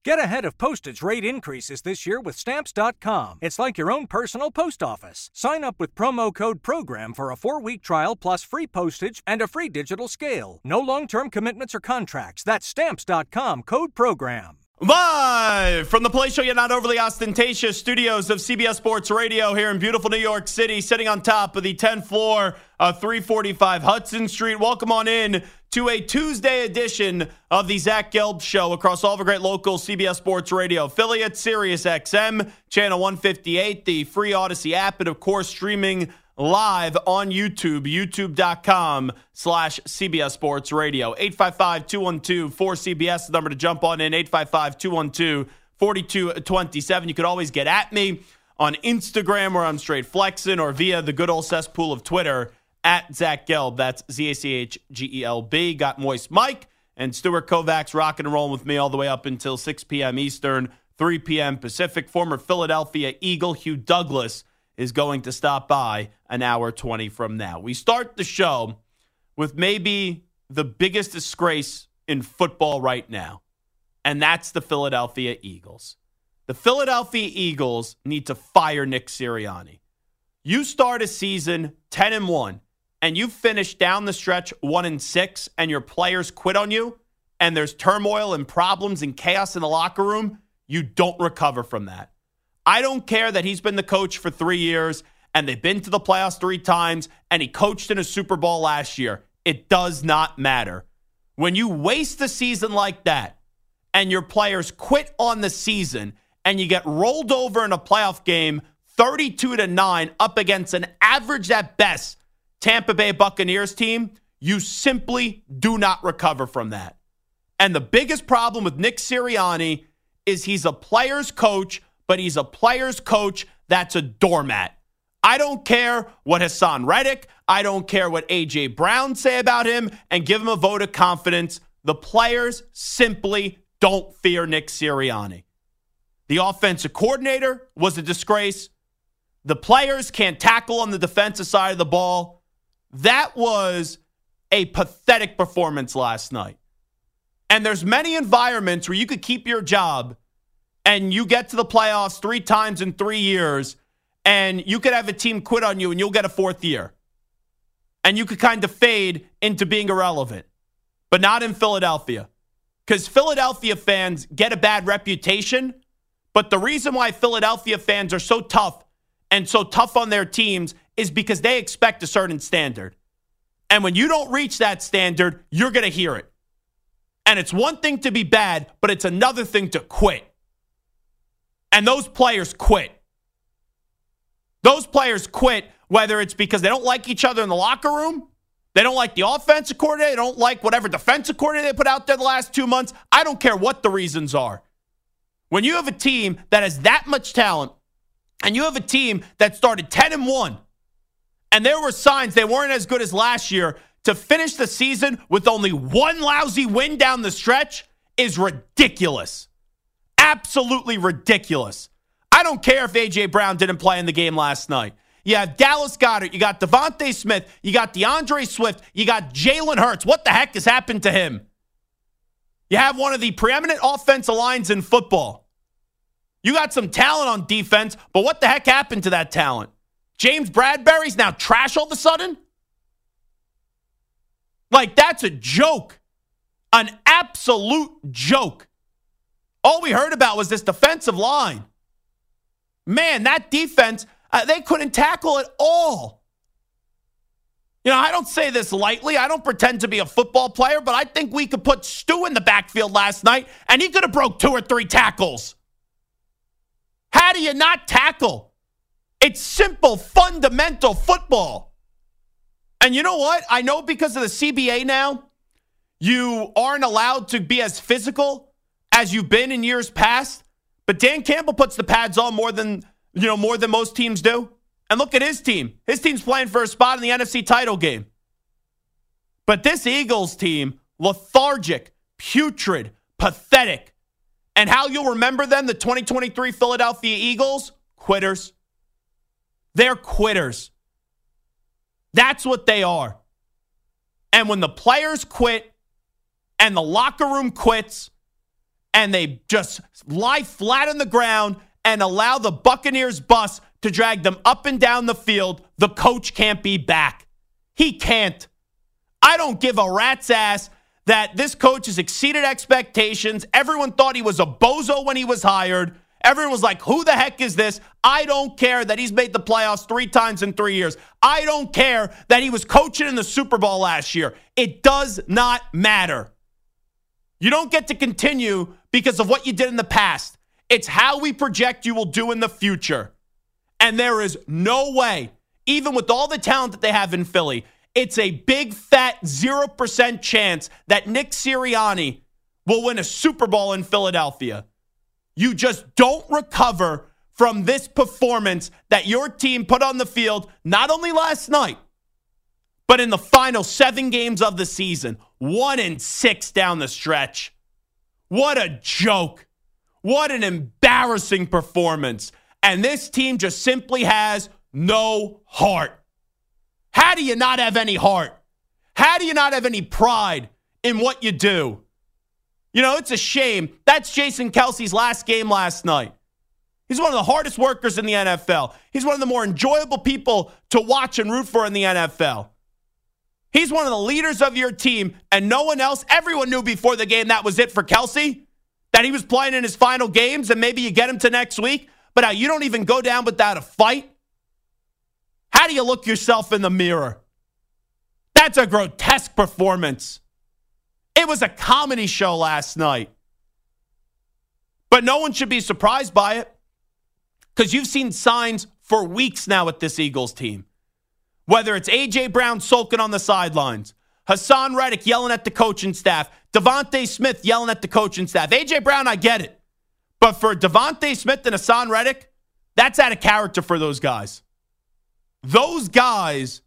Get ahead of postage rate increases this year with Stamps.com. It's like your own personal post office. Sign up with promo code PROGRAM for a 4-week trial plus free postage and a free digital scale. No long-term commitments or contracts. That's Stamps.com, code PROGRAM. Live from the palatial yet not overly ostentatious studios of CBS Sports Radio here in beautiful New York City, sitting on top of the 10th floor of 345 Hudson Street. Welcome on in to a Tuesday edition of the Zach Gelb Show across all the great local CBS Sports Radio affiliates, Sirius XM, Channel 158, the free Odyssey app, and of course streaming live on YouTube, youtube.com/CBS Sports Radio. 855-212-4CBS, the number to jump on in, 855-212-4227. You could always get at me on Instagram where I'm straight flexing, or via the good old cesspool of Twitter at Zach Gelb. That's ZACHGELB. Got Moist Mike and Stuart Kovacs rocking and rolling with me all the way up until 6 p.m. Eastern, 3 p.m. Pacific. Former Philadelphia Eagle Hugh Douglas is going to stop by an hour 20 from now. We start the show with maybe the biggest disgrace in football right now, and that's the Philadelphia Eagles. The Philadelphia Eagles need to fire Nick Sirianni. You start a season 10-1, and you finish down the stretch 1-6, and your players quit on you, and there's turmoil and problems and chaos in the locker room, you don't recover from that. I don't care that he's been the coach for 3 years and they've been to the playoffs 3 times and he coached in a Super Bowl last year. It does not matter. When you waste a season like that and your players quit on the season and you get rolled over in a playoff game 32-9 up against an average at best Tampa Bay Buccaneers team, you simply do not recover from that. And the biggest problem with Nick Sirianni is he's a player's coach, but he's a player's coach that's a doormat. I don't care what Hassan Reddick, I don't care what A.J. Brown say about him, and give him a vote of confidence. The players simply don't fear Nick Sirianni. The offensive coordinator was a disgrace. The players can't tackle on the defensive side of the ball. That was a pathetic performance last night. And there's many environments where you could keep your job and you get to the playoffs 3 times in 3 years, and you could have a team quit on you, and you'll get a 4th year. And you could kind of fade into being irrelevant. But not in Philadelphia. Because Philadelphia fans get a bad reputation, but the reason why Philadelphia fans are so tough and so tough on their teams is because they expect a certain standard. And when you don't reach that standard, you're going to hear it. And it's one thing to be bad, but it's another thing to quit. And those players quit. Those players quit, whether it's because they don't like each other in the locker room, they don't like the offensive coordinator, they don't like whatever defensive coordinator they put out there the last 2 months. I don't care what the reasons are. When you have a team that has that much talent, and you have a team that started 10-1, and there were signs they weren't as good as last year, to finish the season with only 1 lousy win down the stretch is ridiculous. Absolutely ridiculous. I don't care if A.J. Brown didn't play in the game last night. You have Dallas Goedert. You got Devontae Smith. You got DeAndre Swift. You got Jalen Hurts. What the heck has happened to him? You have one of the preeminent offensive lines in football. You got some talent on defense, but what the heck happened to that talent? James Bradbury's now trash all of a sudden? Like, that's a joke. An absolute joke. All we heard about was this defensive line. Man, that defense, they couldn't tackle at all. You know, I don't say this lightly. I don't pretend to be a football player, but I think we could put Stu in the backfield last night, and he could have broke 2 or 3 tackles. How do you not tackle? It's simple, fundamental football. And you know what? I know because of the CBA now, you aren't allowed to be as physical as you've been in years past. But Dan Campbell puts the pads on more than most teams do. And look at his team. His team's playing for a spot in the NFC title game. But this Eagles team, lethargic, putrid, pathetic. And how you'll remember them, the 2023 Philadelphia Eagles? Quitters. They're quitters. That's what they are. And when the players quit and the locker room quits and they just lie flat on the ground and allow the Buccaneers bus to drag them up and down the field, the coach can't be back. He can't. I don't give a rat's ass that this coach has exceeded expectations. Everyone thought he was a bozo when he was hired. Everyone was like, who the heck is this? I don't care that he's made the playoffs 3 times in 3 years. I don't care that he was coaching in the Super Bowl last year. It does not matter. You don't get to continue because of what you did in the past. It's how we project you will do in the future. And there is no way, even with all the talent that they have in Philly, it's a big, fat 0% chance that Nick Sirianni will win a Super Bowl in Philadelphia. You just don't recover from this performance that your team put on the field, not only last night, but in the final 7 games of the season. 1-6 down the stretch. What a joke. What an embarrassing performance. And this team just simply has no heart. How do you not have any heart? How do you not have any pride in what you do? You know, it's a shame. That's Jason Kelce's last game last night. He's one of the hardest workers in the NFL. He's one of the more enjoyable people to watch and root for in the NFL. He's one of the leaders of your team, and no one else. Everyone knew before the game that was it for Kelce, that he was playing in his final games, and maybe you get him to next week. But now you don't even go down without a fight. How do you look yourself in the mirror? That's a grotesque performance. It was a comedy show last night. But no one should be surprised by it because you've seen signs for weeks now with this Eagles team. Whether it's A.J. Brown sulking on the sidelines, Hassan Reddick yelling at the coaching staff, Devontae Smith yelling at the coaching staff. A.J. Brown, I get it. But for Devontae Smith and Hassan Reddick, that's out of character for those guys. Those guys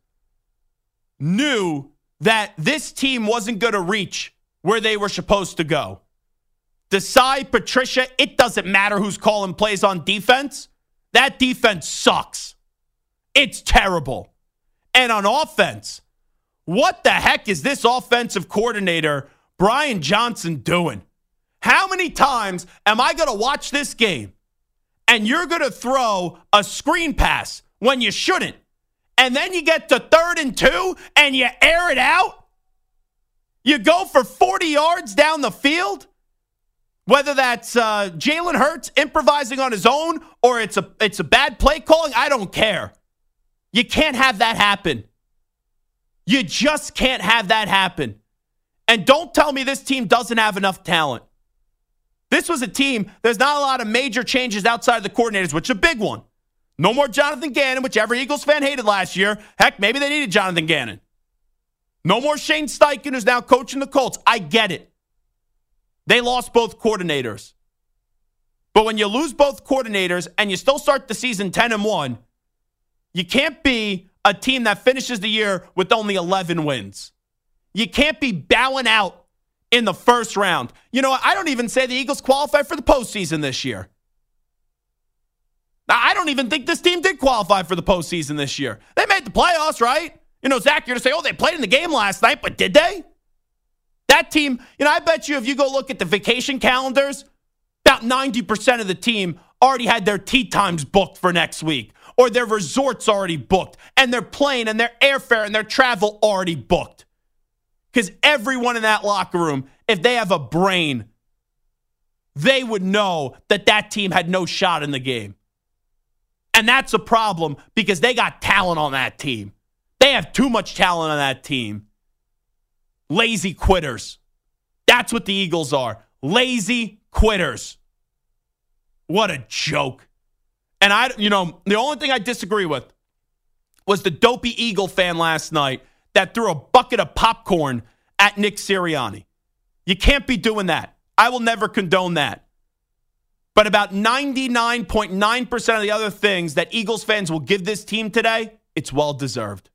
knew that this team wasn't going to reach where they were supposed to go. Desai, Patricia, it doesn't matter who's calling plays on defense. That defense sucks. It's terrible. And on offense, what the heck is this offensive coordinator, Brian Johnson, doing? How many times am I going to watch this game and you're going to throw a screen pass when you shouldn't? And then you get to 3rd and 2 and you air it out? You go for 40 yards down the field? Whether that's Jalen Hurts improvising on his own or it's a bad play calling, I don't care. You can't have that happen. You just can't have that happen. And don't tell me this team doesn't have enough talent. This was a team, there's not a lot of major changes outside of the coordinators, which is a big one. No more Jonathan Gannon, which every Eagles fan hated last year. Heck, maybe they needed Jonathan Gannon. No more Shane Steichen, who's now coaching the Colts. I get it. They lost both coordinators. But when you lose both coordinators and you still start the season 10-1, you can't be a team that finishes the year with only 11 wins. You can't be bowing out in the first round. You know what? I don't even say the Eagles qualify for the postseason this year. Now, I don't even think this team did qualify for the postseason this year. They made the playoffs, right? You know, Zach, you're going to say, oh, they played in the game last night, but did they? That team, you know, I bet you if you go look at the vacation calendars, about 90% of the team already had their tee times booked for next week, or their resorts already booked, and their plane and their airfare and their travel already booked. Because everyone in that locker room, if they have a brain, they would know that that team had no shot in the game. And that's a problem because they got talent on that team. They have too much talent on that team. Lazy quitters. That's what the Eagles are. Lazy quitters. What a joke. And the only thing I disagree with was the dopey Eagle fan last night that threw a bucket of popcorn at Nick Sirianni. You can't be doing that. I will never condone that. But about 99.9% of the other things that Eagles fans will give this team today, it's well-deserved.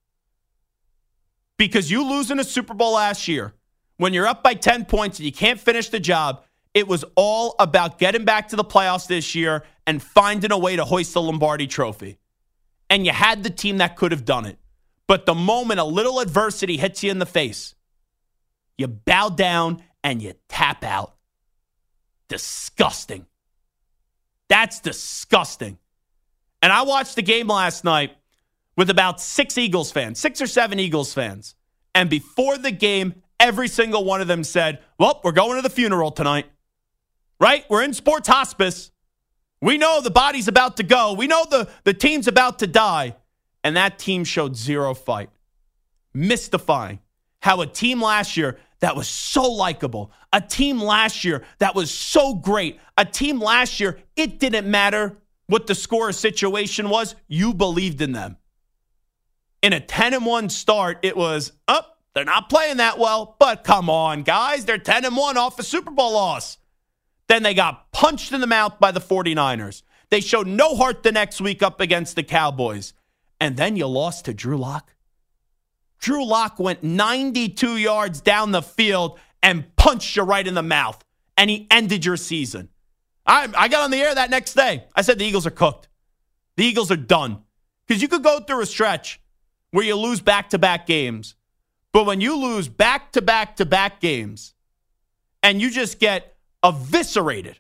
Because you losing a Super Bowl last year, when you're up by 10 points and you can't finish the job, it was all about getting back to the playoffs this year and finding a way to hoist the Lombardi trophy. And you had the team that could have done it. But the moment a little adversity hits you in the face, you bow down and you tap out. disgusting. That's disgusting. And I watched the game last night with about 6 or 7 Eagles fans. And before the game, every single one of them said, well, we're going to the funeral tonight. Right? We're in sports hospice. We know the body's about to go. We know the team's about to die. And that team showed zero fight. Mystifying how a team last year that was so likable, a team last year that was so great, a team last year, it didn't matter what the score or situation was. You believed in them. In a 10-1 start, it was, they're not playing that well, but come on, guys. They're 10-1 off a Super Bowl loss. Then they got punched in the mouth by the 49ers. They showed no heart the next week up against the Cowboys. And then you lost to Drew Lock. Drew Lock went 92 yards down the field and punched you right in the mouth. And he ended your season. I got on the air that next day. I said the Eagles are cooked. The Eagles are done. Because you could go through a stretch where you lose back-to-back games. But when you lose back-to-back-to-back games and you just get eviscerated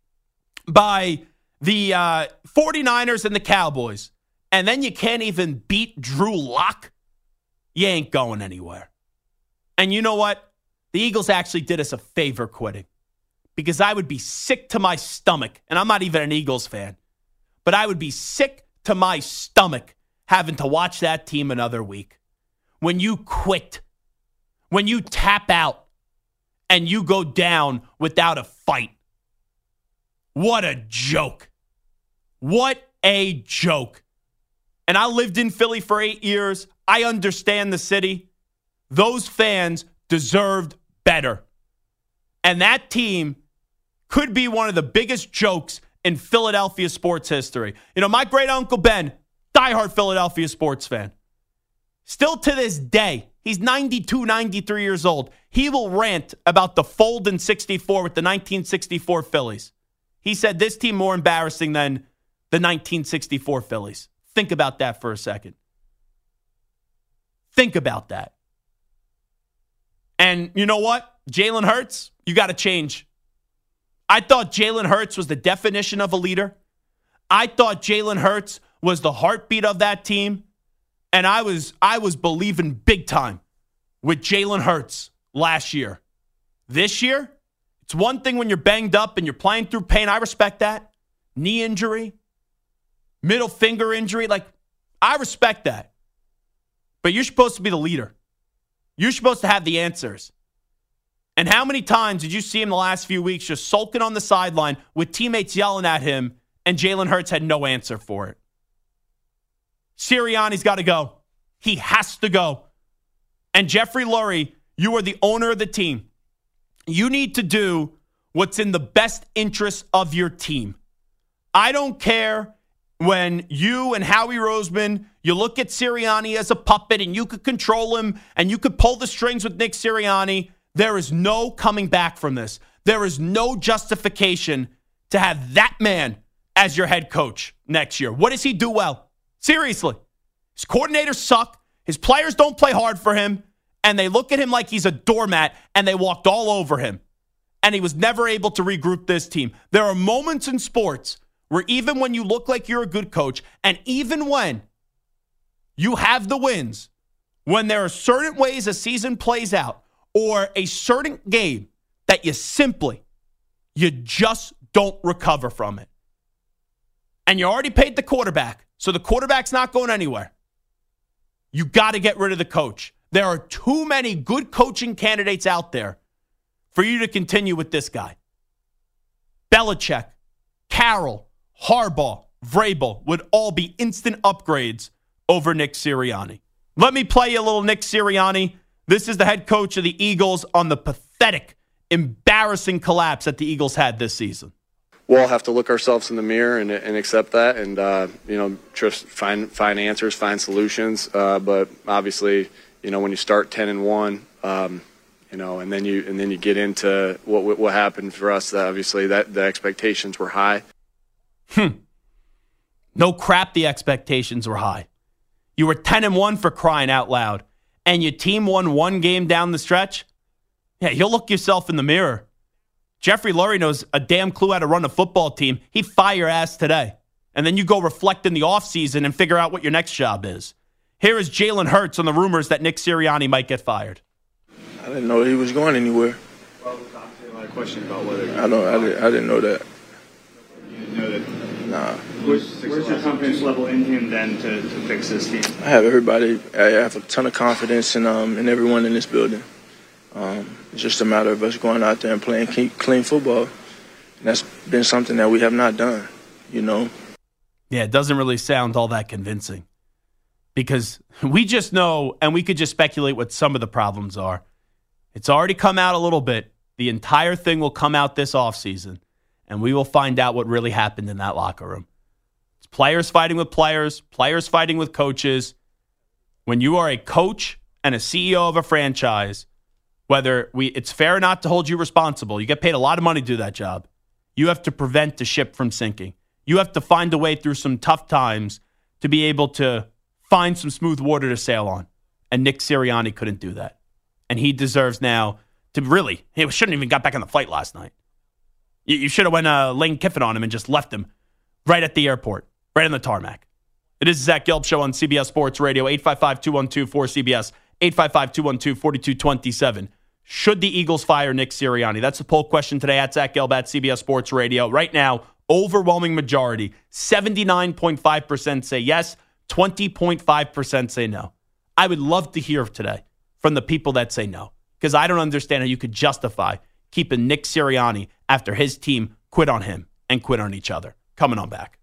by the 49ers and the Cowboys, and then you can't even beat Drew Lock, you ain't going anywhere. And you know what? The Eagles actually did us a favor quitting, because I would be sick to my stomach, and I'm not even an Eagles fan, but I would be sick to my stomach having to watch that team another week. When you quit, when you tap out, and you go down without a fight. What a joke. What a joke. And I lived in Philly for 8 years. I understand the city. Those fans deserved better. And that team could be one of the biggest jokes in Philadelphia sports history. You know, my great uncle Ben, diehard Philadelphia sports fan. Still to this day, he's 92, 93 years old. He will rant about the fold in 64 with the 1964 Phillies. He said this team more embarrassing than the 1964 Phillies. Think about that for a second. Think about that. And you know what? Jalen Hurts, you got to change. I thought Jalen Hurts was the definition of a leader. I thought Jalen Hurts was the heartbeat of that team. And I was believing big time with Jalen Hurts last year. This year, it's one thing when you're banged up and you're playing through pain. I respect that. Knee injury, middle finger injury. Like, I respect that. But you're supposed to be the leader. You're supposed to have the answers. And how many times did you see him the last few weeks just sulking on the sideline with teammates yelling at him, and Jalen Hurts had no answer for it? Sirianni's got to go. He has to go. And Jeffrey Lurie, you are the owner of the team. You need to do what's in the best interest of your team. I don't care when you and Howie Roseman, you look at Sirianni as a puppet and you could control him and you could pull the strings with Nick Sirianni. There is no coming back from this. There is no justification to have that man as your head coach next year. What does he do well? Seriously. His coordinators suck. His players don't play hard for him. And they look at him like he's a doormat, and they walked all over him. And he was never able to regroup this team. There are moments in sports where even when you look like you're a good coach, and even when you have the wins, when there are certain ways a season plays out, or a certain game that you just don't recover from it. And you already paid the quarterback, so the quarterback's not going anywhere. You got to get rid of the coach. There are too many good coaching candidates out there for you to continue with this guy. Belichick, Carroll, Harbaugh, Vrabel would all be instant upgrades over Nick Sirianni. Let me play you a little Nick Sirianni. This is the head coach of the Eagles on the pathetic, embarrassing collapse that the Eagles had this season. We'll all have to look ourselves in the mirror and accept that, and just find answers, find solutions. But obviously, when you start 10-1, and then you get into what happened for us. Obviously, that the expectations were high. No crap, the expectations were high. You were 10-1 for crying out loud, and your team won one game down the stretch. Yeah, you'll look yourself in the mirror. Jeffrey Lurie knows a damn clue how to run a football team. He'd fire your ass today. And then you go reflect in the offseason and figure out what your next job is. Here is Jalen Hurts on the rumors that Nick Sirianni might get fired. I didn't know he was going anywhere. Well, obviously a lot of questions about whether... I didn't know that. You didn't know that? Nah. Where's your confidence level in him then to fix this team? I have a ton of confidence in everyone in this building. It's just a matter of us going out there and playing clean football. And that's been something that we have not done, you know. Yeah, it doesn't really sound all that convincing. Because we just know, and we could just speculate what some of the problems are. It's already come out a little bit. The entire thing will come out this offseason, and we will find out what really happened in that locker room. It's players fighting with players fighting with coaches. When you are a coach and a CEO of a franchise, it's fair not to hold you responsible. You get paid a lot of money to do that job. You have to prevent the ship from sinking. You have to find a way through some tough times to be able to find some smooth water to sail on. And Nick Sirianni couldn't do that. And he deserves now to he shouldn't even got back on the flight last night. You should have went Lane Kiffin on him and just left him right at the airport, right on the tarmac. It is the Zach Gelb Show on CBS Sports Radio, 855-212-4CBS, 855-212-4227. Should the Eagles fire Nick Sirianni? That's the poll question today at Zach Gelb at CBS Sports Radio. Right now, overwhelming majority, 79.5% say yes, 20.5% say no. I would love to hear today from the people that say no, because I don't understand how you could justify keeping Nick Sirianni after his team quit on him and quit on each other. Coming on back.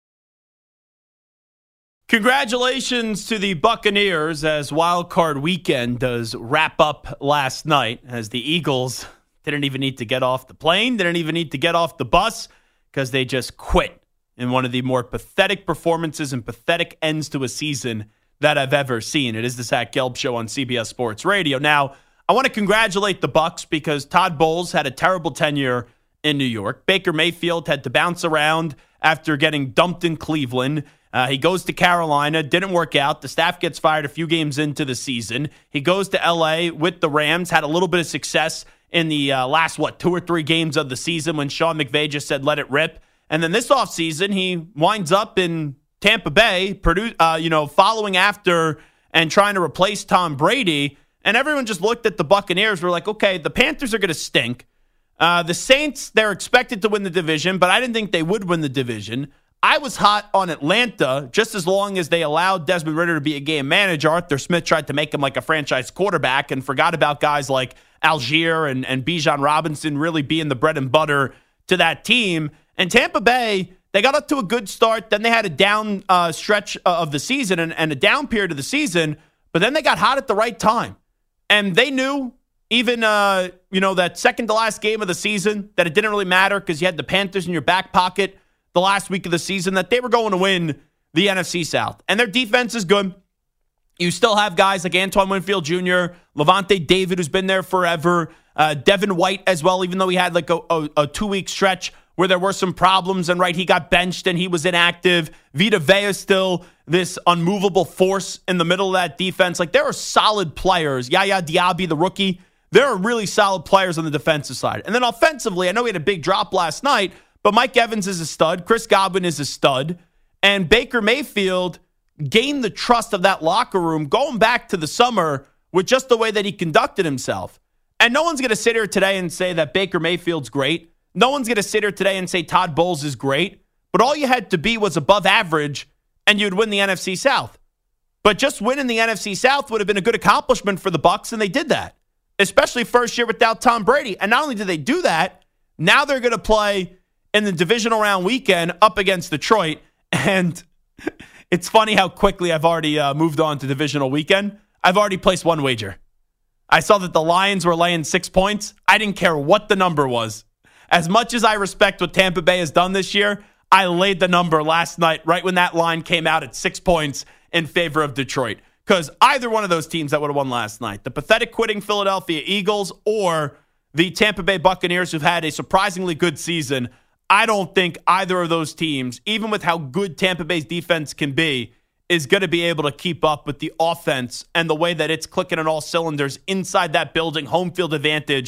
Congratulations to the Buccaneers as Wild Card Weekend does wrap up last night, as the Eagles didn't even need to get off the plane, didn't even need to get off the bus, because they just quit in one of the more pathetic performances and pathetic ends to a season that I've ever seen. It is the Zach Gelb Show on CBS Sports Radio. Now, I want to congratulate the Bucs because Todd Bowles had a terrible tenure in New York. Baker Mayfield had to bounce around after getting dumped in Cleveland. He goes to Carolina, didn't work out. The staff gets fired a few games into the season. He goes to L.A. with the Rams, had a little bit of success in the last, 2 or 3 games of the season when Sean McVay just said, let it rip. And then this offseason, he winds up in Tampa Bay, following after and trying to replace Tom Brady. And everyone just looked at the Buccaneers. We're like, okay, the Panthers are going to stink. The Saints, they're expected to win the division, but I didn't think they would win the division. I was hot on Atlanta just as long as they allowed Desmond Ridder to be a game manager. Arthur Smith tried to make him like a franchise quarterback and forgot about guys like Algier and Bijan Robinson really being the bread and butter to that team. And Tampa Bay, they got up to a good start. Then they had a down stretch of the season and a down period of the season. But then they got hot at the right time. And they knew, even, that second to last game of the season, that it didn't really matter because you had the Panthers in your back pocket the last week of the season, that they were going to win the NFC South. And their defense is good. You still have guys like Antoine Winfield Jr., Levante David, who's been there forever, Devin White as well, even though he had like a 2-week stretch where there were some problems, and he got benched and he was inactive. Vita Vea still this unmovable force in the middle of that defense. Like, there are solid players. Yaya Diaby, the rookie, there are really solid players on the defensive side. And then offensively, I know we had a big drop last night, but Mike Evans is a stud. Chris Godwin is a stud. And Baker Mayfield gained the trust of that locker room going back to the summer with just the way that he conducted himself. And no one's going to sit here today and say that Baker Mayfield's great. No one's going to sit here today and say Todd Bowles is great. But all you had to be was above average, and you'd win the NFC South. But just winning the NFC South would have been a good accomplishment for the Bucs, and they did that, especially first year without Tom Brady. And not only did they do that, now they're going to play in the divisional round weekend up against Detroit. And it's funny how quickly I've already moved on to divisional weekend. I've already placed one wager. I saw that the Lions were laying 6 points. I didn't care what the number was. As much as I respect what Tampa Bay has done this year, I laid the number last night right when that line came out at 6 points in favor of Detroit. Because either one of those teams that would have won last night, the pathetic quitting Philadelphia Eagles or the Tampa Bay Buccaneers, who've had a surprisingly good season, I don't think either of those teams, even with how good Tampa Bay's defense can be, is going to be able to keep up with the offense and the way that it's clicking on all cylinders inside that building, home field advantage.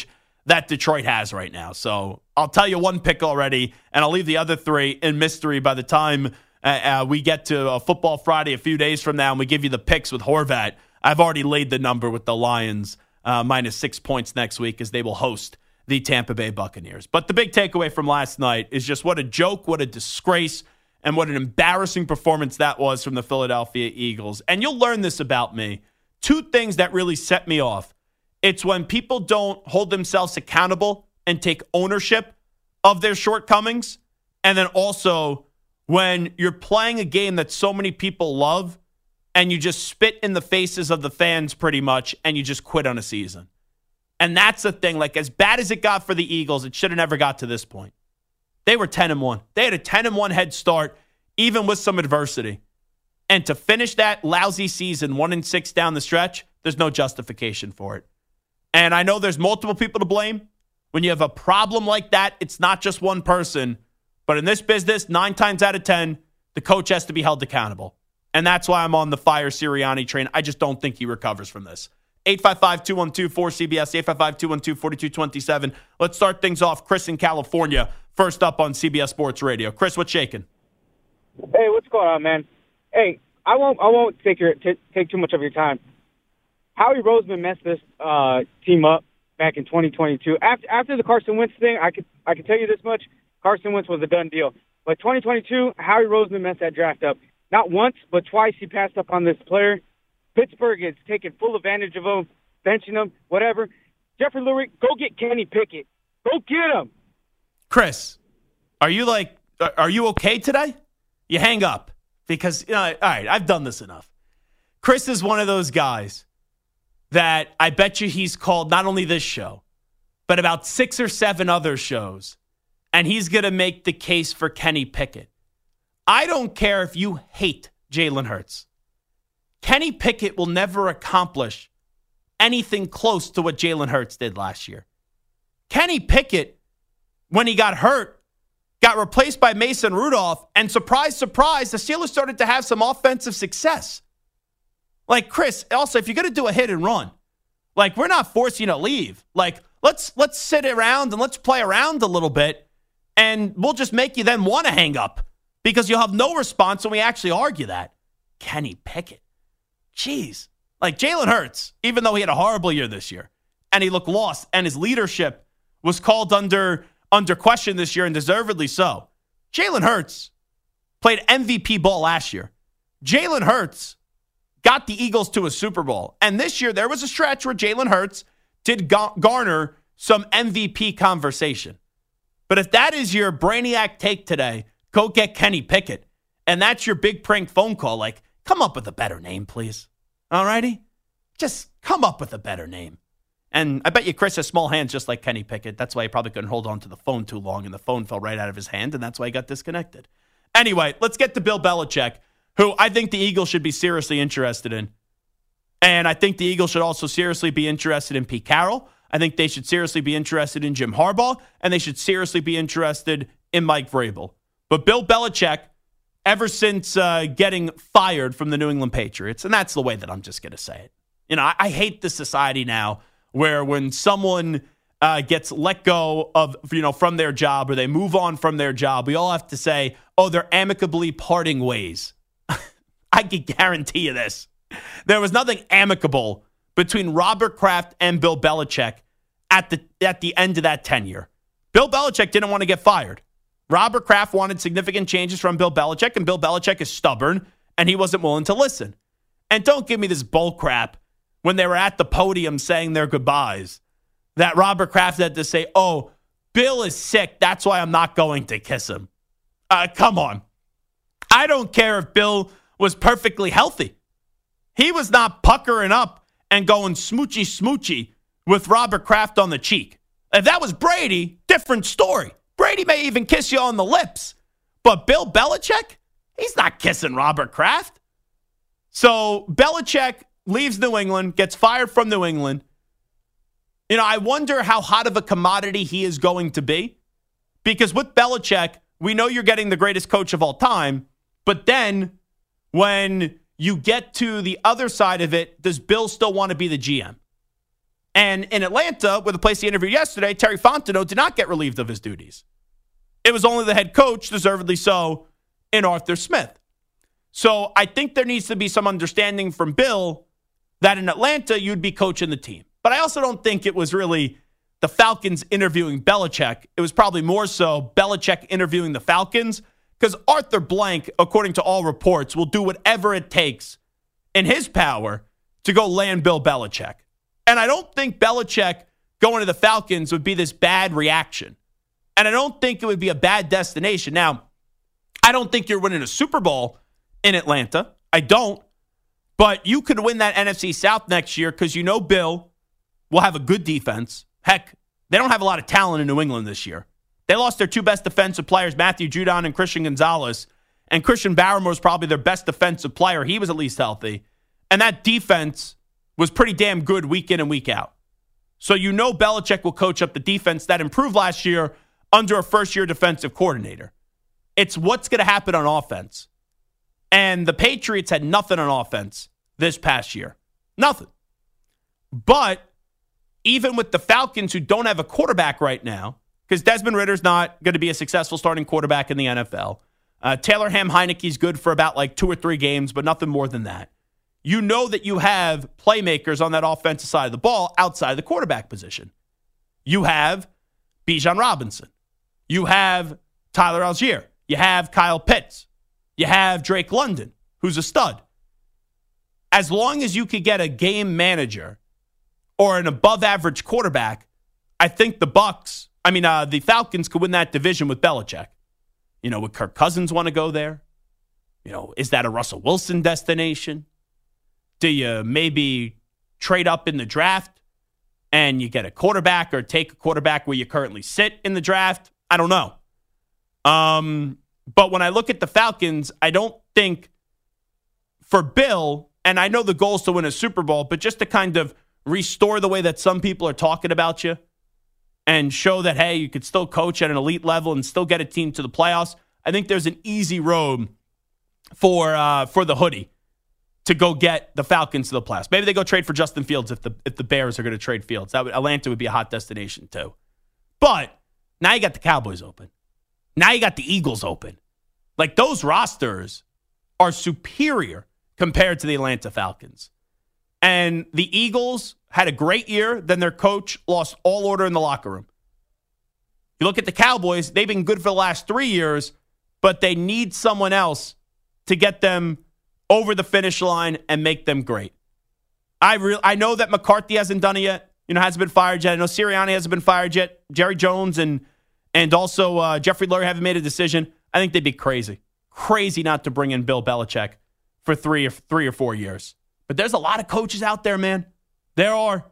that Detroit has right now. So I'll tell you one pick already, and I'll leave the other three in mystery by the time we get to Football Friday a few days from now, and we give you the picks with Horvat. I've already laid the number with the Lions minus 6 points next week as they will host the Tampa Bay Buccaneers. But the big takeaway from last night is just what a joke, what a disgrace, and what an embarrassing performance that was from the Philadelphia Eagles. And you'll learn this about me. Two things that really set me off. It's when people don't hold themselves accountable and take ownership of their shortcomings. And then also when you're playing a game that so many people love and you just spit in the faces of the fans pretty much and you just quit on a season. And that's the thing. Like, as bad as it got for the Eagles, it should have never got to this point. They were 10-1. They had a 10-1 head start, even with some adversity. And to finish that lousy season 1-6 down the stretch, there's no justification for it. And I know there's multiple people to blame. When you have a problem like that, it's not just one person. But in this business, 9 times out of 10, the coach has to be held accountable. And that's why I'm on the fire Sirianni train. I just don't think he recovers from this. 855-212-4CBS, 855-212-4227. Let's start things off. Chris in California, first up on CBS Sports Radio. Chris, what's shaking? Hey, what's going on, man? Hey, I won't take too much of your time. Howie Roseman messed this team up back in 2022. After the Carson Wentz thing, I could tell you this much: Carson Wentz was a done deal. But 2022, Howie Roseman messed that draft up. Not once, but twice he passed up on this player. Pittsburgh is taking full advantage of him, benching him, whatever. Jeffrey Lurie, go get Kenny Pickett. Go get him. Chris, are you okay today? You hang up because, all right, I've done this enough. Chris is one of those guys that I bet you he's called not only this show, but about 6 or 7 other shows, and he's going to make the case for Kenny Pickett. I don't care if you hate Jalen Hurts. Kenny Pickett will never accomplish anything close to what Jalen Hurts did last year. Kenny Pickett, when he got hurt, got replaced by Mason Rudolph, and surprise, surprise, the Steelers started to have some offensive success. Like, Chris, also, if you're going to do a hit and run, like, we're not forcing you to leave. Like, let's sit around and let's play around a little bit, and we'll just make you then want to hang up because you'll have no response when we actually argue that. Kenny Pickett. Jeez. Like, Jalen Hurts, even though he had a horrible year this year, and he looked lost, and his leadership was called under question this year, and deservedly so. Jalen Hurts played MVP ball last year. Jalen Hurts got the Eagles to a Super Bowl. And this year, there was a stretch where Jalen Hurts did garner some MVP conversation. But if that is your brainiac take today, go get Kenny Pickett. And that's your big prank phone call. Like, come up with a better name, please. All righty? Just come up with a better name. And I bet you Chris has small hands just like Kenny Pickett. That's why he probably couldn't hold on to the phone too long, and the phone fell right out of his hand, and that's why he got disconnected. Anyway, let's get to Bill Belichick, who I think the Eagles should be seriously interested in. And I think the Eagles should also seriously be interested in Pete Carroll. I think they should seriously be interested in Jim Harbaugh, and they should seriously be interested in Mike Vrabel. But Bill Belichick, ever since getting fired from the New England Patriots, and that's the way that I'm just going to say it. You know, I hate this society now where when someone gets let go of, from their job or they move on from their job, we all have to say, oh, they're amicably parting ways. I can guarantee you this. There was nothing amicable between Robert Kraft and Bill Belichick at the end of that tenure. Bill Belichick didn't want to get fired. Robert Kraft wanted significant changes from Bill Belichick, and Bill Belichick is stubborn, and he wasn't willing to listen. And don't give me this bull crap when they were at the podium saying their goodbyes that Robert Kraft had to say, oh, Bill is sick, that's why I'm not going to kiss him. Come on. I don't care if Bill was perfectly healthy. He was not puckering up and going smoochy with Robert Kraft on the cheek. If that was Brady, different story. Brady may even kiss you on the lips. But Bill Belichick, he's not kissing Robert Kraft. So Belichick leaves New England, gets fired from New England. You know, I wonder how hot of a commodity he is going to be. Because with Belichick, we know you're getting the greatest coach of all time. But then when you get to the other side of it, does Bill still want to be the GM? And in Atlanta, where the place he interviewed yesterday, Terry Fontenot did not get relieved of his duties. It was only the head coach, deservedly so, in Arthur Smith. So I think there needs to be some understanding from Bill that in Atlanta, you'd be coaching the team. But I also don't think it was really the Falcons interviewing Belichick. It was probably more so Belichick interviewing the Falcons, because Arthur Blank, according to all reports, will do whatever it takes in his power to go land Bill Belichick. And I don't think Belichick going to the Falcons would be this bad reaction. And I don't think it would be a bad destination. Now, I don't think you're winning a Super Bowl in Atlanta. I don't. But you could win that NFC South next year because you know Bill will have a good defense. Heck, they don't have a lot of talent in New England this year. They lost their two best defensive players, Matthew Judon and Christian Gonzalez. And Christian Barrymore is probably their best defensive player. He was at least healthy. And that defense was pretty damn good week in and week out. So you know Belichick will coach up the defense that improved last year under a first-year defensive coordinator. It's what's going to happen on offense. And the Patriots had nothing on offense this past year. Nothing. But even with the Falcons, who don't have a quarterback right now, because Desmond Ritter's not going to be a successful starting quarterback in the NFL. Taylor Ham-Heineke's good for about like 2 or 3 games, but nothing more than that. You know that you have playmakers on that offensive side of the ball outside the quarterback position. You have Bijan Robinson. You have Tyler Algier. You have Kyle Pitts. You have Drake London, who's a stud. As long as you could get a game manager or an above-average quarterback, I think the Falcons could win that division with Belichick. You know, would Kirk Cousins want to go there? You know, is that a Russell Wilson destination? Do you maybe trade up in the draft and you get a quarterback or take a quarterback where you currently sit in the draft? I don't know. But when I look at the Falcons, I don't think for Bill, and I know the goal is to win a Super Bowl, but just to kind of restore the way that some people are talking about you and show that, hey, you could still coach at an elite level and still get a team to the playoffs, I think there's an easy road for the hoodie to go get the Falcons to the playoffs. Maybe they go trade for Justin Fields if the Bears are going to trade Fields. Atlanta would be a hot destination too. But now you got the Cowboys open. Now you got the Eagles open. Like, those rosters are superior compared to the Atlanta Falcons. And the Eagles had a great year. Then their coach lost all order in the locker room. You look at the Cowboys, they've been good for the last 3 years, but they need someone else to get them over the finish line and make them great. I know that McCarthy hasn't done it yet. Hasn't been fired yet. I know Sirianni hasn't been fired yet. Jerry Jones and also Jeffrey Lurie haven't made a decision. I think they'd be crazy not to bring in Bill Belichick for 3 or 4 years. But there's a lot of coaches out there, man. There are.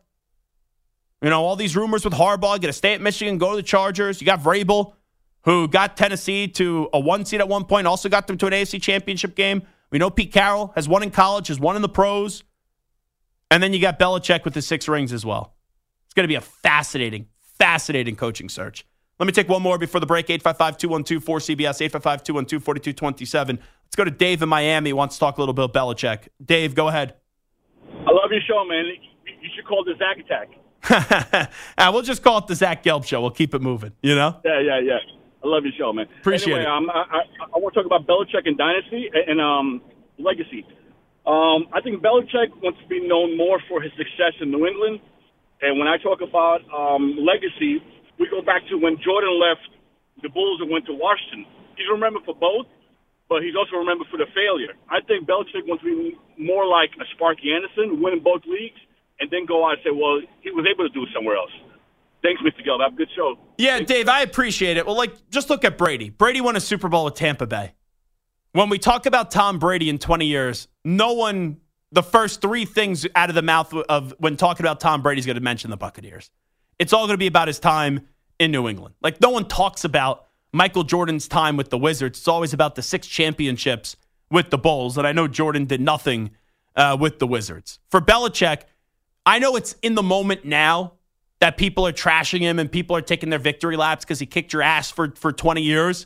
All these rumors with Harbaugh, going to stay at Michigan, go to the Chargers. You got Vrabel, who got Tennessee to a 1 seed at one point, also got them to an AFC championship game. We know Pete Carroll has won in college, has won in the pros. And then you got Belichick with the 6 rings as well. It's going to be a fascinating coaching search. Let me take one more before the break. 855-212-4CBS, 855-212-4227. Let's go to Dave in Miami. He wants to talk a little bit about Belichick. Dave, go ahead. I love your show, man. You should call it the Zach Attack. We'll just call it the Zach Gelb Show. We'll keep it moving, Yeah. I love your show, man. Appreciate it. I want to talk about Belichick and dynasty and legacy. I think Belichick wants to be known more for his success in New England. And when I talk about legacy, we go back to when Jordan left the Bulls and went to Washington. He's remembered for both, but he's also remembered for the failure. I think Belichick wants to be more like a Sparky Anderson, win both leagues, and then go out and say, well, he was able to do it somewhere else. Thanks, Mr. Gelb. Have a good show. Yeah, Dave, I appreciate it. Well, just look at Brady. Brady won a Super Bowl with Tampa Bay. When we talk about Tom Brady in 20 years, the first 3 things out of the mouth of when talking about Tom Brady is going to mention the Buccaneers. It's all going to be about his time in New England. Like, no one talks about Michael Jordan's time with the Wizards. It's always about the 6 championships with the Bulls, and I know Jordan did nothing with the Wizards. For Belichick, I know it's in the moment now that people are trashing him and people are taking their victory laps because he kicked your ass for 20 years.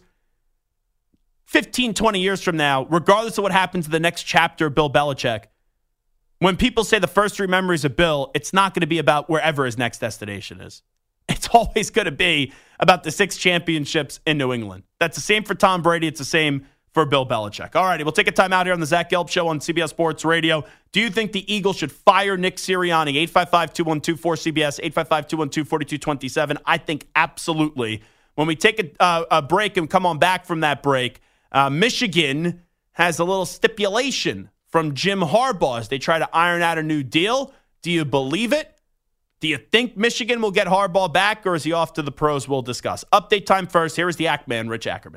15, 20 years from now, regardless of what happens to the next chapter of Bill Belichick, when people say the first 3 memories of Bill, it's not going to be about wherever his next destination is. It's always going to be about the 6 championships in New England. That's the same for Tom Brady. It's the same for Bill Belichick. All righty, we'll take a time out here on the Zach Gelb Show on CBS Sports Radio. Do you think the Eagles should fire Nick Sirianni? 855-212-4CBS, 855-212-4227. I think absolutely. When we take a break and come on back from that break, Michigan has a little stipulation from Jim Harbaugh as they try to iron out a new deal. Do you believe it? Do you think Michigan will get Harbaugh back, or is he off to the pros? We'll discuss. Update time first. Here is the Act Man, Rich Ackerman.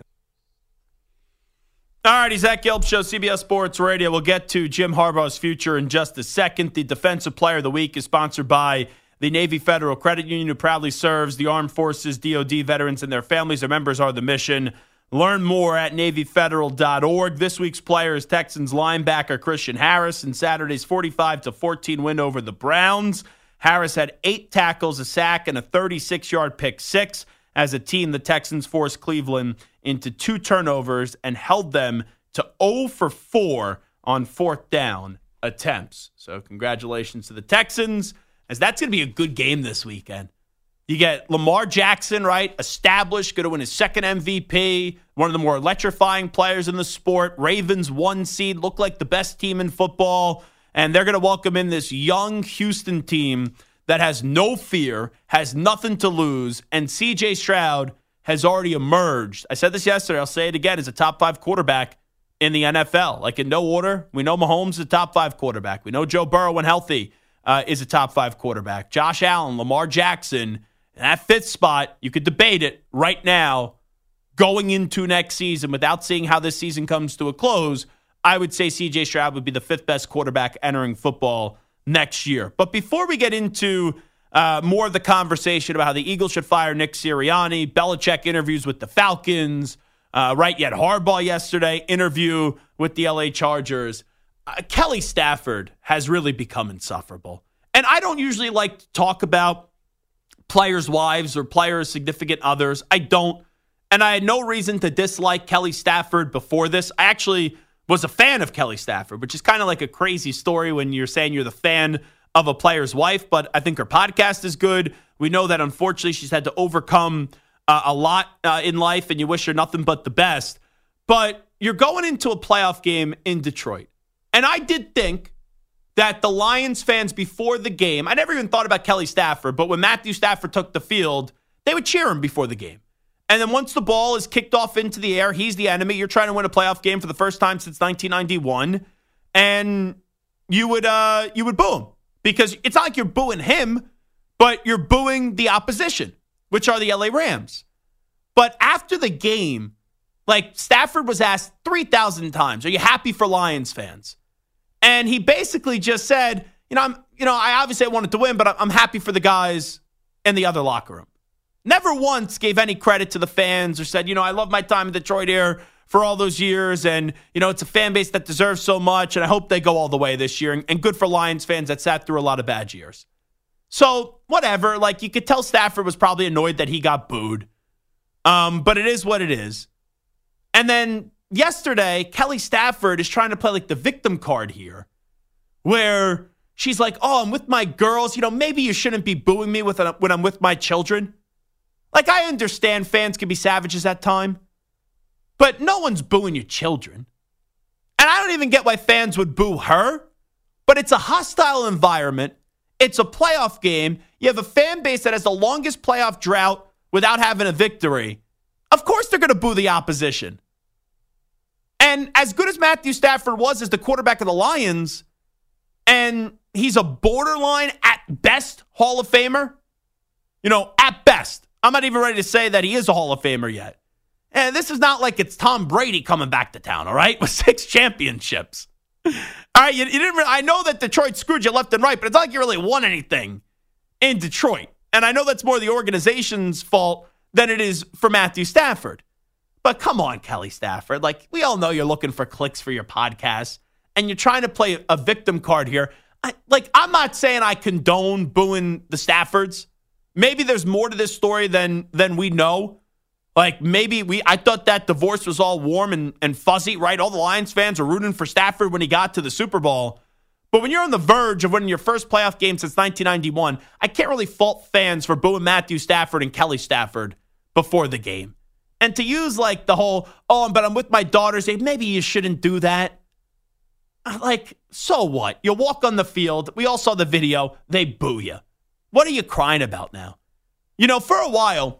All righty, Zach Gelb Show, CBS Sports Radio. We'll get to Jim Harbaugh's future in just a second. The Defensive Player of the Week is sponsored by the Navy Federal Credit Union, who proudly serves the Armed Forces, DoD veterans, and their families. Their members are the mission. Learn more at NavyFederal.org. This week's player is Texans linebacker Christian Harris in Saturday's 45-14 win over the Browns. Harris had 8 tackles, a sack, and a 36-yard pick six. As a team, the Texans forced Cleveland into 2 turnovers and held them to 0 for 4 on 4th down attempts. So congratulations to the Texans, as that's going to be a good game this weekend. You get Lamar Jackson, right, established, going to win his 2nd MVP, one of the more electrifying players in the sport. Ravens 1 seed, look like the best team in football, and they're going to welcome in this young Houston team that has no fear, has nothing to lose, and C.J. Stroud has already emerged. I said this yesterday, I'll say it again, as a top 5 quarterback in the NFL. Like, in no order, we know Mahomes is a top 5 quarterback. We know Joe Burrow, when healthy, is a top 5 quarterback. Josh Allen, Lamar Jackson, that 5th spot, you could debate it right now. Going into next season, without seeing how this season comes to a close, I would say C.J. Stroud would be the 5th best quarterback entering football next year. But before we get into more of the conversation about how the Eagles should fire Nick Sirianni, Belichick interviews with the Falcons, right, yet Harbaugh yesterday, interview with the LA Chargers, Kelly Stafford has really become insufferable. And I don't usually like to talk about players' wives or players' significant others. I don't. And I had no reason to dislike Kelly Stafford before this. I actually was a fan of Kelly Stafford, which is kind of like a crazy story when you're saying you're the fan of a player's wife, but I think her podcast is good. We know that, unfortunately, she's had to overcome a lot in life, and you wish her nothing but the best. But you're going into a playoff game in Detroit. And I did think that the Lions fans before the game, I never even thought about Kelly Stafford, but when Matthew Stafford took the field, they would cheer him before the game. And then once the ball is kicked off into the air, he's the enemy. You're trying to win a playoff game for the first time since 1991. And you would boo him. Because it's not like you're booing him, but you're booing the opposition, which are the LA Rams. But after the game, like, Stafford was asked 3,000 times, are you happy for Lions fans? And he basically just said, I obviously wanted to win, but I'm happy for the guys in the other locker room. Never once gave any credit to the fans or said, I love my time in Detroit here for all those years, and, it's a fan base that deserves so much, and I hope they go all the way this year, and good for Lions fans that sat through a lot of bad years. So, whatever, like, you could tell Stafford was probably annoyed that he got booed, but it is what it is. And then yesterday, Kelly Stafford is trying to play, like, the victim card here, where she's like, oh, I'm with my girls, maybe you shouldn't be booing me when I'm with my children. Like, I understand fans can be savages at times, but no one's booing your children. And I don't even get why fans would boo her, but it's a hostile environment. It's a playoff game. You have a fan base that has the longest playoff drought without having a victory. Of course they're going to boo the opposition. And as good as Matthew Stafford was as the quarterback of the Lions, and he's a borderline, at best, Hall of Famer, at best. I'm not even ready to say that he is a Hall of Famer yet. And this is not like it's Tom Brady coming back to town, all right, with 6 championships. All right, you didn't. I know that Detroit screwed you left and right, but it's not like you really won anything in Detroit. And I know that's more the organization's fault than it is for Matthew Stafford. But come on, Kelly Stafford. Like, we all know you're looking for clicks for your podcast, and you're trying to play a victim card here. I'm not saying I condone booing the Staffords. Maybe there's more to this story than we know. Like, maybe I thought that divorce was all warm and fuzzy, right? All the Lions fans were rooting for Stafford when he got to the Super Bowl. But when you're on the verge of winning your first playoff game since 1991, I can't really fault fans for booing Matthew Stafford and Kelly Stafford before the game. And to use like the whole, but I'm with my daughters, maybe you shouldn't do that. Like, so what? You walk on the field. We all saw the video. They boo you. What are you crying about now? For a while,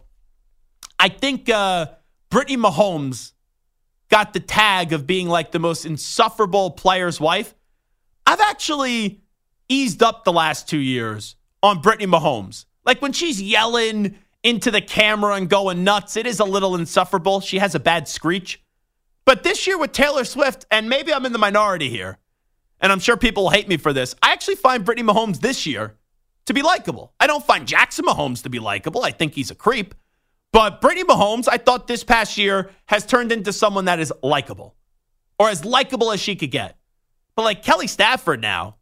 I think Brittany Mahomes got the tag of being like the most insufferable player's wife. I've actually eased up the last 2 years on Brittany Mahomes. Like when she's yelling into the camera and going nuts, it is a little insufferable. She has a bad screech. But this year with Taylor Swift, and maybe I'm in the minority here, and I'm sure people will hate me for this, I actually find Brittany Mahomes this year to be likable. I don't find Jackson Mahomes to be likable. I think he's a creep. But Brittany Mahomes, I thought this past year has turned into someone that is likable, or as likable as she could get. But like Kelly Stafford now,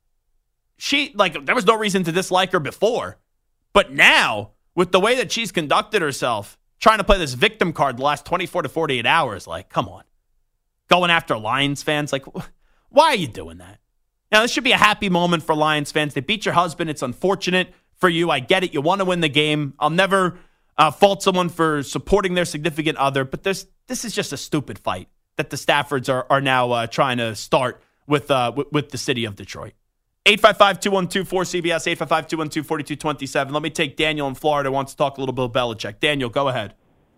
there was no reason to dislike her before. But now, with the way that she's conducted herself, trying to play this victim card the last 24 to 48 hours, like, come on. Going after Lions fans, like, why are you doing that? Now, this should be a happy moment for Lions fans. They beat your husband. It's unfortunate for you. I get it. You want to win the game. I'll never fault someone for supporting their significant other, but this is just a stupid fight that the Staffords are now trying to start with the city of Detroit. 855-212-4CBS, 855-212-4227. Let me take Daniel in Florida who wants to talk a little bit about Belichick. Daniel, go ahead.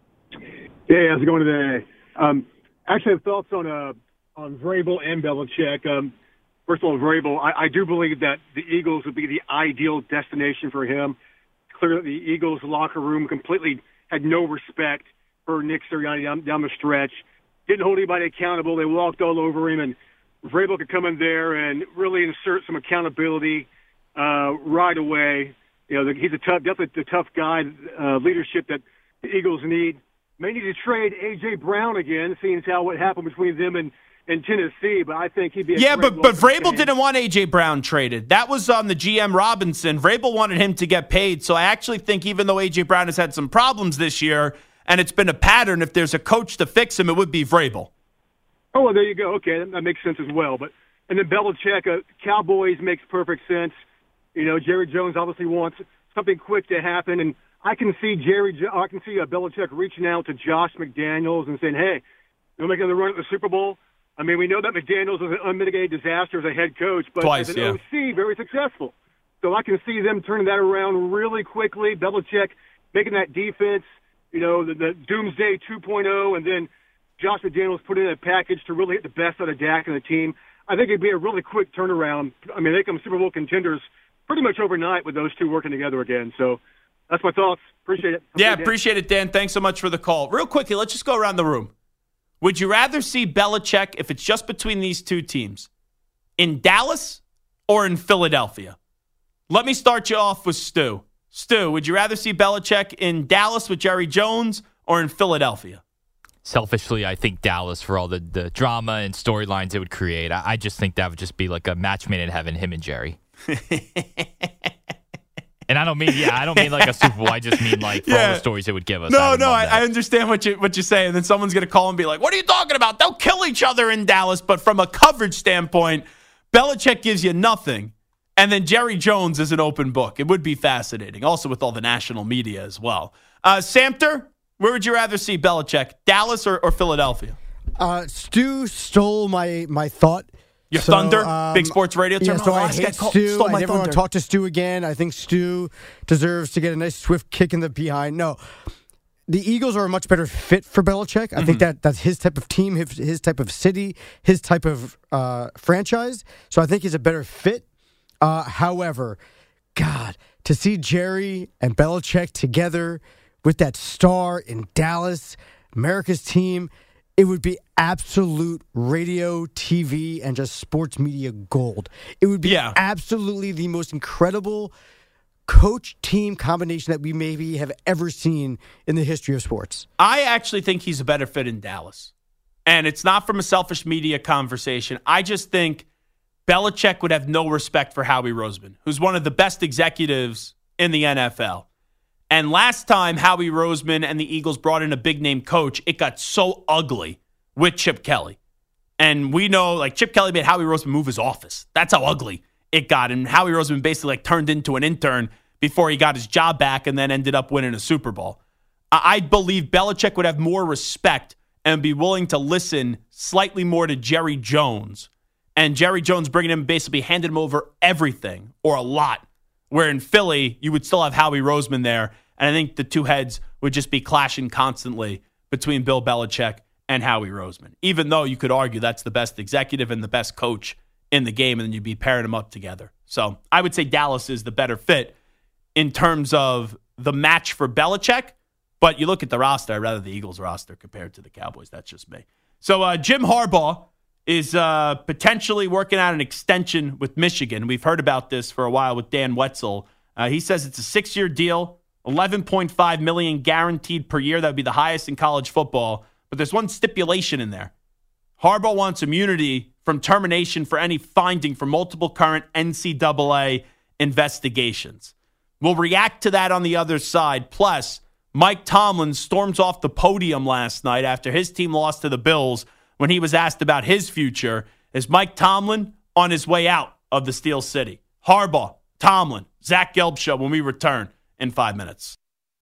Hey, how's it going today? Actually, I have thoughts on Vrabel and Belichick. First of all, Vrabel, I do believe that the Eagles would be the ideal destination for him. Clearly, the Eagles' locker room completely had no respect for Nick Sirianni down the stretch. Didn't hold anybody accountable. They walked all over him, and Vrabel could come in there and really insert some accountability right away. He's definitely the tough guy, leadership that the Eagles need. May need to trade A.J. Brown again, seeing how what happened between them and Tennessee, but I think he'd be a but Vrabel didn't want A.J. Brown traded. That was on the GM Robinson. Vrabel wanted him to get paid, so I actually think even though A.J. Brown has had some problems this year, and it's been a pattern, if there's a coach to fix him, it would be Vrabel. Oh, well, there you go. Okay, that makes sense as well. And then Belichick, Cowboys makes perfect sense. Jerry Jones obviously wants something quick to happen, and I can see Belichick reaching out to Josh McDaniels and saying, "Hey, you're making the run at the Super Bowl." I mean, we know that McDaniels was an unmitigated disaster as a head coach, but as an OC, very successful. So I can see them turning that around really quickly. Belichick making that defense, the Doomsday 2.0, and then Josh McDaniels put in a package to really hit the best out of Dak and the team. I think it'd be a really quick turnaround. I mean, they become Super Bowl contenders pretty much overnight with those two working together again. So that's my thoughts. Appreciate it. Appreciate it, Dan. Thanks so much for the call. Real quickly, let's just go around the room. Would you rather see Belichick, if it's just between these two teams, in Dallas or in Philadelphia? Let me start you off with Stu. Stu, would you rather see Belichick in Dallas with Jerry Jones or in Philadelphia? Selfishly, I think Dallas for all the drama and storylines it would create. I just think that would just be like a match made in heaven, him and Jerry. And I don't mean like a Super Bowl. I just mean like for all the stories it would give us. I understand what you say. And then someone's going to call and be like, what are you talking about? They'll kill each other in Dallas. But from a coverage standpoint, Belichick gives you nothing. And then Jerry Jones is an open book. It would be fascinating. Also with all the national media as well. Samter, where would you rather see Belichick, Dallas or Philadelphia? Stu stole my thought. Your thunder? Big sports radio term? Yeah, so I hate Stu. I never want to talk to Stu again. I think Stu deserves to get a nice swift kick in the behind. No. The Eagles are a much better fit for Belichick. I think that's his type of team, his type of city, his type of franchise. So I think he's a better fit. However, God, to see Jerry and Belichick together with that star in Dallas, America's team, it would be absolute radio, TV, and just sports media gold. It would be absolutely the most incredible coach-team combination that we maybe have ever seen in the history of sports. I actually think he's a better fit in Dallas. And it's not from a selfish media conversation. I just think Belichick would have no respect for Howie Roseman, who's one of the best executives in the NFL. And last time Howie Roseman and the Eagles brought in a big-name coach, it got so ugly with Chip Kelly. And we know, like, Chip Kelly made Howie Roseman move his office. That's how ugly it got. And Howie Roseman basically turned into an intern before he got his job back and then ended up winning a Super Bowl. I believe Belichick would have more respect and be willing to listen slightly more to Jerry Jones. And Jerry Jones bringing him, basically handed him over everything or a lot. Where in Philly, you would still have Howie Roseman there. And I think the two heads would just be clashing constantly between Bill Belichick and Howie Roseman. Even though you could argue that's the best executive and the best coach in the game, and then you'd be pairing them up together. So I would say Dallas is the better fit in terms of the match for Belichick. But you look at the roster, I'd rather the Eagles roster compared to the Cowboys. That's just me. So Jim Harbaugh is potentially working out an extension with Michigan. We've heard about this for a while with Dan Wetzel. He says it's a 6-year deal, $11.5 million guaranteed per year. That would be the highest in college football. But there's one stipulation in there. Harbaugh wants immunity from termination for any finding for multiple current NCAA investigations. We'll react to that on the other side. Plus, Mike Tomlin storms off the podium last night after his team lost to the Bills when he was asked about his future. Is Mike Tomlin on his way out of the Steel City? Harbaugh, Tomlin, Zach Gelb Show when we return in 5 minutes.